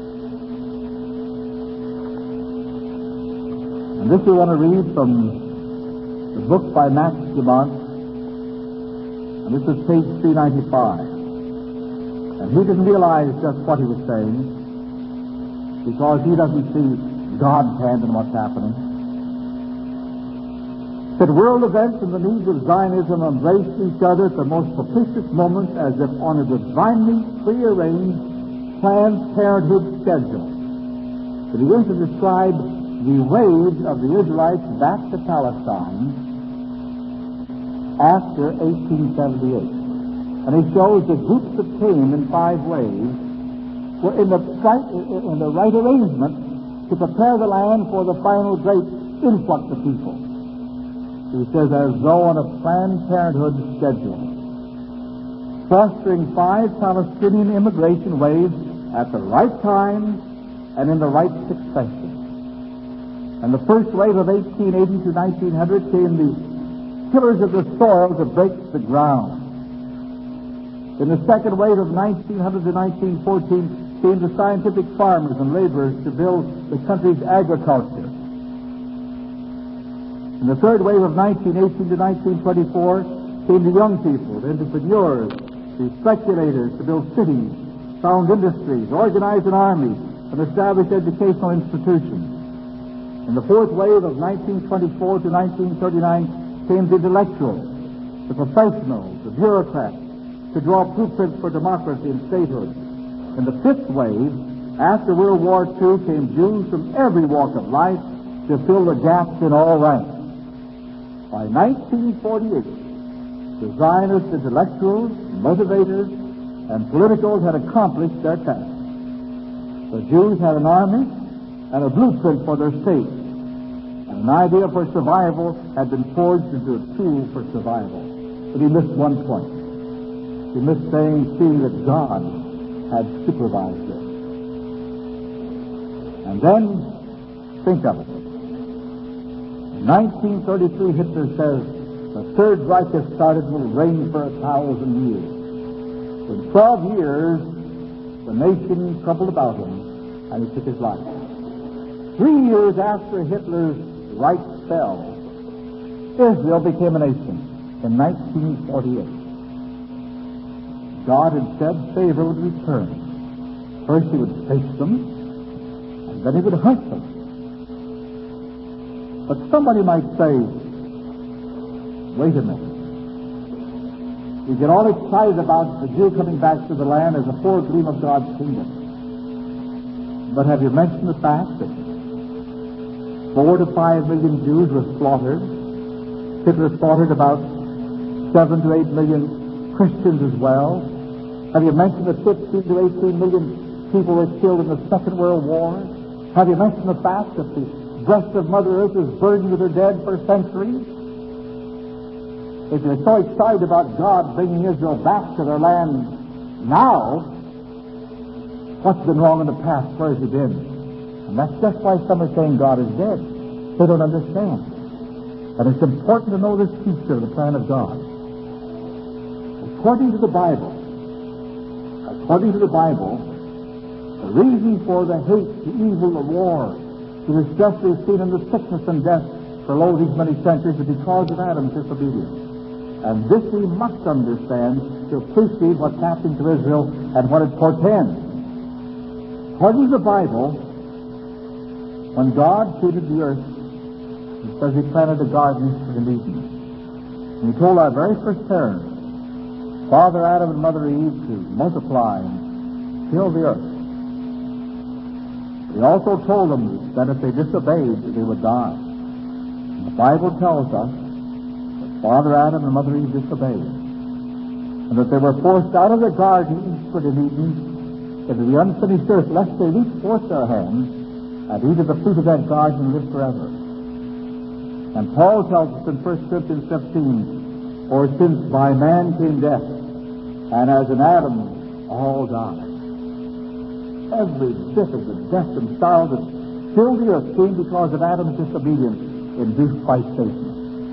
Speaker 2: And this we want to read from the book by Max Dumont. And this is page three ninety-five. And he didn't realize just what he was saying, because he doesn't see God's hand in what's happening. That world events and the needs of Zionism embrace each other at the most propitious moments, as if on a divinely prearranged Planned Parenthood schedule. It begins to describe the waves of the Israelites back to Palestine after eighteen seventy-eight. And he shows the groups that came in five waves were in the right, in the right arrangement to prepare the land for the final great influx of people. He says, as though on a Planned Parenthood schedule, fostering five Palestinian immigration waves at the right time and in the right succession. And the first wave of eighteen eighty to nineteen hundred came the pillars of the soil to break the ground. In the second wave of nineteen hundred to nineteen fourteen came the scientific farmers and laborers to build the country's agriculture. In the third wave of nineteen eighteen to nineteen twenty-four came the young people, the entrepreneurs, the speculators to build cities, found industries, organize an army, and establish educational institutions. In the fourth wave of nineteen twenty-four to nineteen thirty-nine came the intellectuals, the professionals, the bureaucrats, to draw blueprints for democracy and statehood. In the fifth wave, after World War Two, came Jews from every walk of life to fill the gaps in all ranks. By nineteen forty-eight, the Zionist intellectuals, motivators, and politicals had accomplished their task. The Jews had an army and a blueprint for their state, and an idea for survival had been forged into a tool for survival. But he missed one point. He missed saying, seeing that God had supervised it. And then, think of it. In nineteen thirty-three, Hitler says, the Third Reich has started, will reign for a thousand years. In twelve years, the nation troubled about him, and he took his life. Three years after Hitler's Reich fell, Israel became a nation in nineteen forty-eight. God had said favor would return. First he would face them, and then he would hunt them. But somebody might say, wait a minute. We get all excited about the Jew coming back to the land as a foregleam of God's kingdom. But have you mentioned the fact that four to five million Jews were slaughtered? Hitler slaughtered about seven to eight million Christians as well. Have you mentioned that fifteen to eighteen million people were killed in the Second World War? Have you mentioned the fact that the breast of Mother Earth was burdened with her dead for centuries? If you're so excited about God bringing Israel back to their land now, what's been wrong in the past? Where has he been? And that's just why some are saying God is dead. They don't understand. And it's important to know this future, the plan of God. According to the Bible, according to the Bible, the reason for the hate, the evil, the war, the distress we've seen in the sickness and death for lo these many centuries is because of Adam's disobedience. And this we must understand to appreciate what's happening to Israel and what it portends. According to the Bible, when God created the earth, it says he planted a garden in Eden. And he told our very first parents, Father Adam and Mother Eve, to multiply and fill the earth. He also told them that if they disobeyed, they would die. And the Bible tells us that Father Adam and Mother Eve disobeyed, and that they were forced out of the garden eastward in Eden into the unfinished earth, lest they reach forth their hands and eat of the fruit of that garden and live forever. And Paul tells us in First Corinthians fifteen For since by man came death, and as in Adam all die. Every bit of the death and sorrow that filled the earth came because of Adam's disobedience induced by Satan.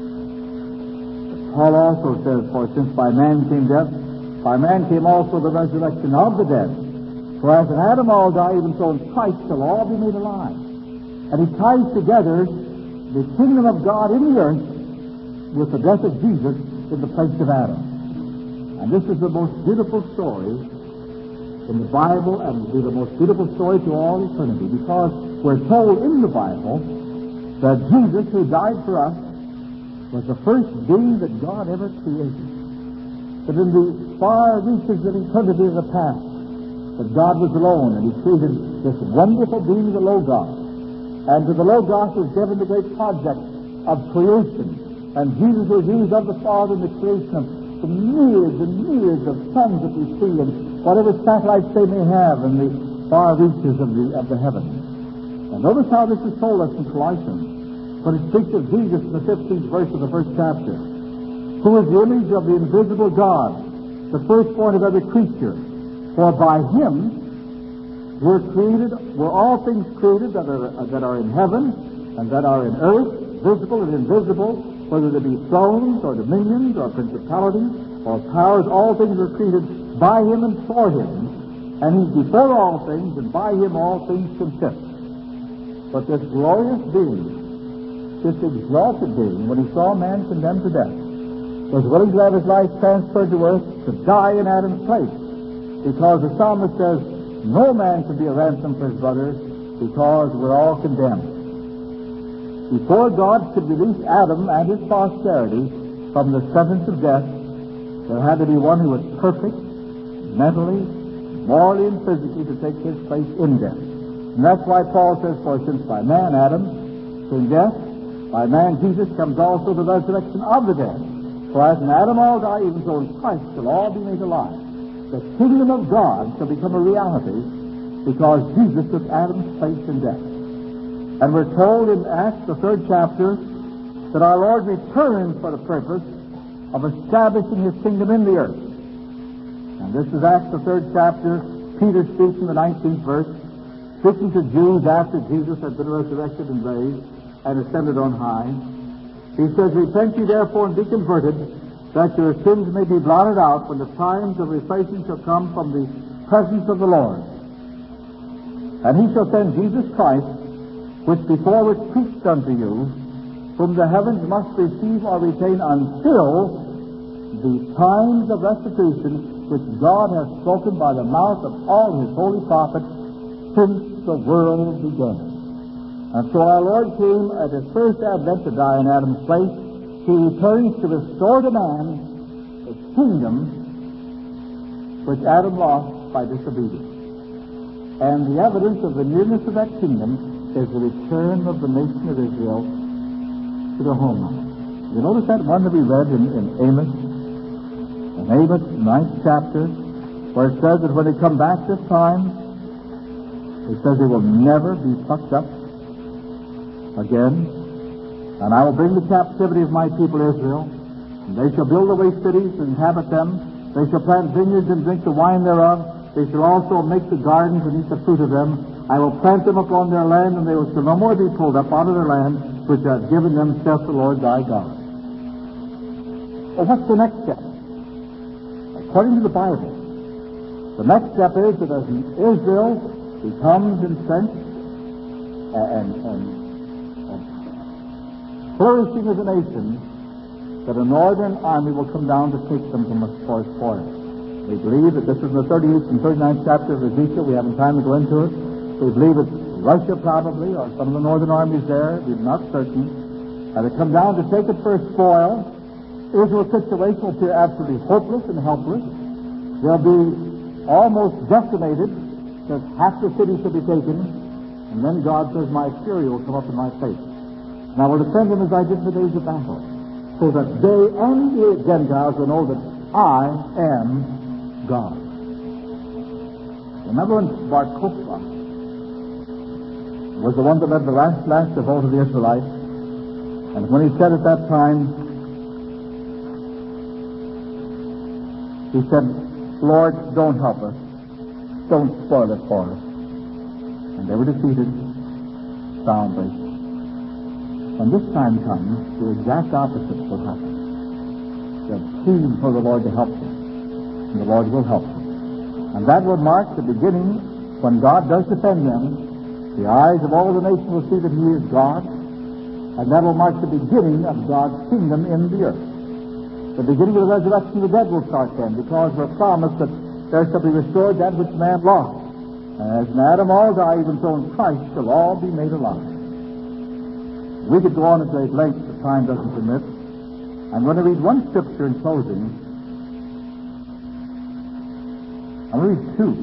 Speaker 2: But Paul also says, for since by man came death, by man came also the resurrection of the dead. For as in Adam all die, even so in Christ shall all be made alive. And he ties together the kingdom of God in the earth with the death of Jesus in the place of Adam. And this is the most beautiful story in the Bible, and will be the most beautiful story to all eternity, because we're told in the Bible that Jesus, who died for us, was the first being that God ever created. That in the far reaches of eternity of the past, that God was alone, and he created this wonderful being, the Logos. And to the Logos was given the great project of creation. And Jesus was used of the Father in the creation of the myriads and myriads of suns that we see, and whatever satellites they may have in the far reaches of the of the heavens. And notice how this is told us in Colossians, when it speaks of Jesus in the fifteenth verse of the first chapter, who is the image of the invisible God, the firstborn of every creature. For by him were created, were all things created that are that are in heaven and that are in earth, visible and invisible, whether they be thrones or dominions or principalities or powers. All things were created by him and for him, and he's before all things, and by him all things consist. But this glorious being, this exalted being, when he saw man condemned to death, was willing to have his life transferred to earth to die in Adam's place, because the psalmist says, no man can be a ransom for his brother, because we're all condemned. Before God could release Adam and his posterity from the sentence of death, there had to be one who was perfect, mentally, morally, and physically, to take his place in death. And that's why Paul says, for since by man, Adam, came death, by man, Jesus, comes also the resurrection of the dead. For as in Adam all die, even so in Christ shall all be made alive. The kingdom of God shall become a reality because Jesus took Adam's place in death. And we're told in Acts, the third chapter, that our Lord returns for the purpose of establishing his kingdom in the earth. And this is Acts, the third chapter. Peter speaks in the nineteenth verse, speaking to Jews after Jesus had been resurrected and raised and ascended on high. He says, repent ye therefore and be converted, that your sins may be blotted out when the times of refreshing shall come from the presence of the Lord. And he shall send Jesus Christ, which before was preached unto you, whom the heavens must receive or retain until the times of restitution which God has spoken by the mouth of all his holy prophets since the world began. And so our Lord came at his first advent to die in Adam's place. He returns to restore to man the kingdom which Adam lost by disobedience. And the evidence of the nearness of that kingdom is the return of the nation of Israel to their homeland. You notice that one that we read in, in Amos, in Amos, ninth chapter, where it says that when they come back this time, it says they will never be plucked up again. And I will bring the captivity of my people Israel, and they shall build away cities and inhabit them. They shall plant vineyards and drink the wine thereof. They shall also make the gardens and eat the fruit of them. I will plant them upon their land, and they will shall no more be pulled up out of their land, which I have given them, saith the Lord thy God. Well, what's the next step? According to the Bible, the next step is that as Israel becomes entrenched and, and, and flourishing as a nation, that a northern army will come down to take them from us for spoil. We believe that this is in the thirty-eighth and thirty-ninth chapter of Ezekiel. We haven't time to go into it. We believe it's Russia probably, or some of the northern armies there. We're not certain. And they come down to take it for spoil. Israel's situation will appear absolutely hopeless and helpless. They'll be almost decimated, that half the city shall be taken, and then God says, my fury will come up in my face. And I will defend them as I did in the days of battle, so that they and the Gentiles will know that I am God. Remember when Bar Kokhba was the one that led the last, last revolt of the Israelites, and when he said at that time, he said, Lord, don't help us. Don't spoil it for us. And they were defeated soundly. When this time comes, the exact opposite will happen. They'll plead for the Lord to help them, and the Lord will help them. And that will mark the beginning, when God does defend them, the eyes of all the nations will see that He is God, and that will mark the beginning of God's kingdom in the earth. The beginning of the resurrection of the dead will start then, because we're promised that there shall be restored that which man lost. And as in Adam all die, even so in Christ shall all be made alive. We could go on at great length, but time doesn't permit. I'm going to read one scripture in closing. I'm going to read two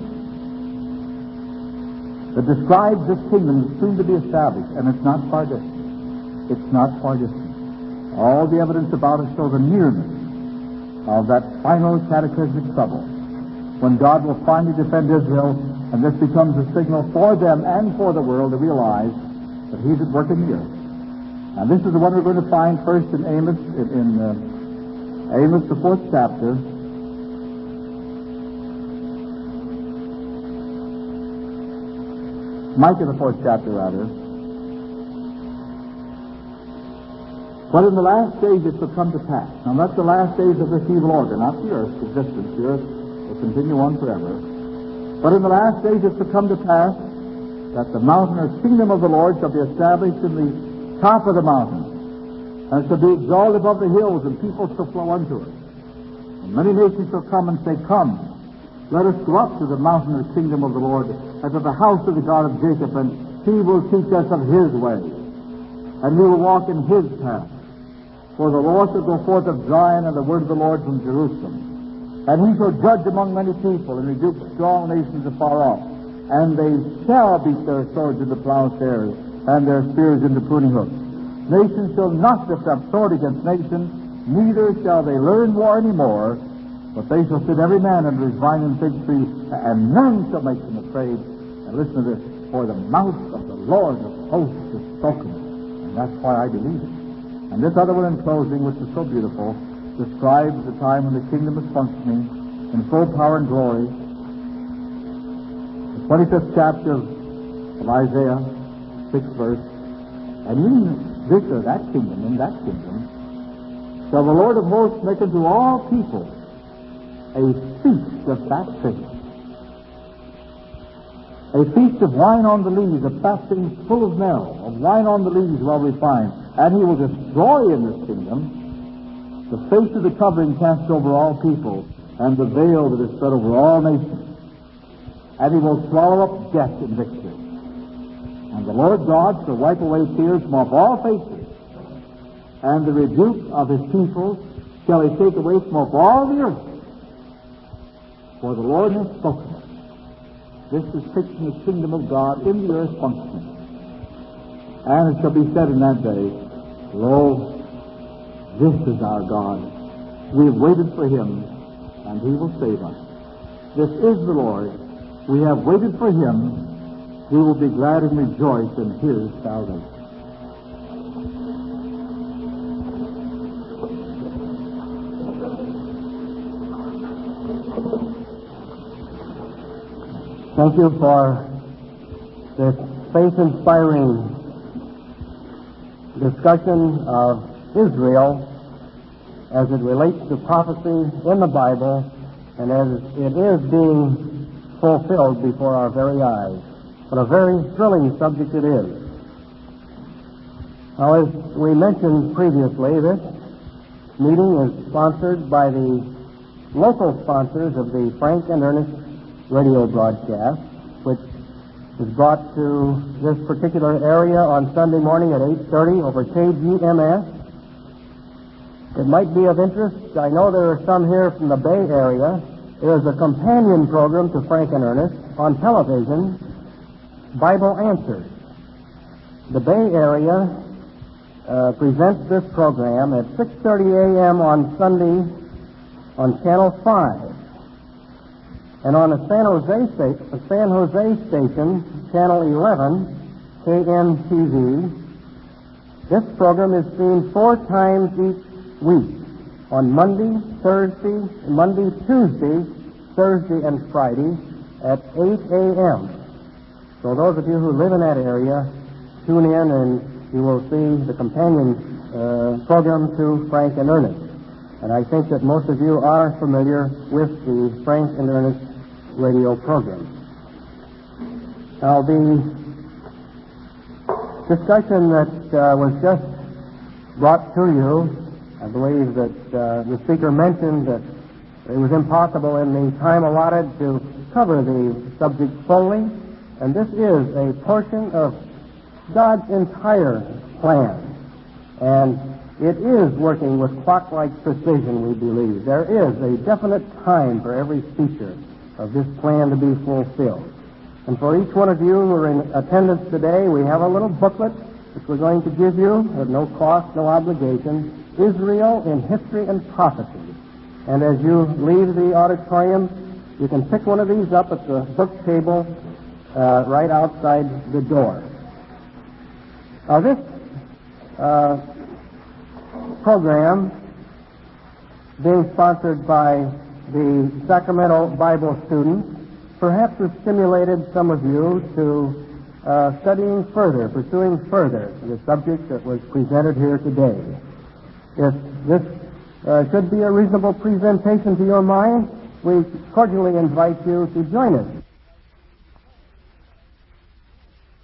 Speaker 2: that describes this kingdom soon to be established, and it's not far distant. It's not far distant. All the evidence about it shows the nearness of that final cataclysmic trouble, when God will finally defend Israel, and this becomes a signal for them and for the world to realize that He's at work in the earth. And this is the one we're going to find first in Amos, in, in uh, Amos, the fourth chapter. Micah, the fourth chapter, rather. But in the last days it shall come to pass. Now that's the last days of this evil order, not the earth's existence. The earth will continue on forever. But in the last days it shall come to pass that the mountain or kingdom of the Lord shall be established in the top of the mountain, and shall be exalted above the hills, and people shall flow unto it. And many nations shall come and say, Come, let us go up to the mountain or kingdom of the Lord, and to the house of the God of Jacob, and He will teach us of His way, and we will walk in His path. For the Lord shall go forth of Zion, and the word of the Lord from Jerusalem. And He shall judge among many people, and rebuke strong nations afar off. And they shall beat their swords into plowshares, and their spears into pruning hooks. Nation shall not lift up sword against nation, neither shall they learn war any more, but they shall sit every man under his vine and fig tree, and none shall make them afraid. And listen to this, for the mouth of the Lord of hosts is spoken, and that's why I believe it. And this other one in closing, which is so beautiful, describes the time when the kingdom is functioning in full power and glory. The twenty-fifth chapter of Isaiah, sixth verse, and in this or that kingdom, in that kingdom, shall the Lord of hosts make unto all people a feast of fat fish, a feast of wine on the lees, of fat things full of marrow, of wine on the lees well refined, and He will destroy in this kingdom the face of the covering cast over all people, and the veil that is spread over all nations, and He will swallow up death in victory. And the Lord God shall wipe away tears from off all faces, and the rebuke of His people shall He take away from off all the earth. For the Lord has spoken. This is fixing the kingdom of God in the earth functioning. And it shall be said in that day, Lo, this is our God. We have waited for Him, and He will save us. This is the Lord. We have waited for Him. We will be glad and rejoice in His salvation.
Speaker 1: Thank you for this faith-inspiring discussion of Israel as it relates to prophecy in the Bible and as it is being fulfilled before our very eyes. But a very thrilling subject it is. Now, as we mentioned previously, this meeting is sponsored by the local sponsors of the Frank and Ernest radio broadcast, which is brought to this particular area on Sunday morning at eight thirty over K G M S. It might be of interest. I know there are some here from the Bay Area. There is a companion program to Frank and Ernest on television, Bible Answers. The Bay Area uh, presents this program at six thirty a.m. on Sunday on Channel five. And on a San Jose, sta- a San Jose station, Channel eleven, K N T V, this program is seen four times each week on Monday, Thursday, Monday, Tuesday, Thursday, and Friday at eight a.m. So those of you who live in that area, tune in and you will see the companion uh, program to Frank and Ernest. And I think that most of you are familiar with the Frank and Ernest radio program. Now, the discussion that uh, was just brought to you, I believe that uh, the speaker mentioned that it was impossible in the time allotted to cover the subject fully, and this is a portion of God's entire plan, and it is working with clock-like precision, we believe. There is a definite time for every feature of this plan to be fulfilled. And for each one of you who are in attendance today, we have a little booklet which we're going to give you at no cost, no obligation, Israel in History and Prophecy. And as you leave the auditorium, you can pick one of these up at the book table uh, right outside the door. Now, this uh, program, being sponsored by the Sacramento Bible students, perhaps has stimulated some of you to uh, studying further, pursuing further the subject that was presented here today. If this uh, should be a reasonable presentation to your mind, we cordially invite you to join us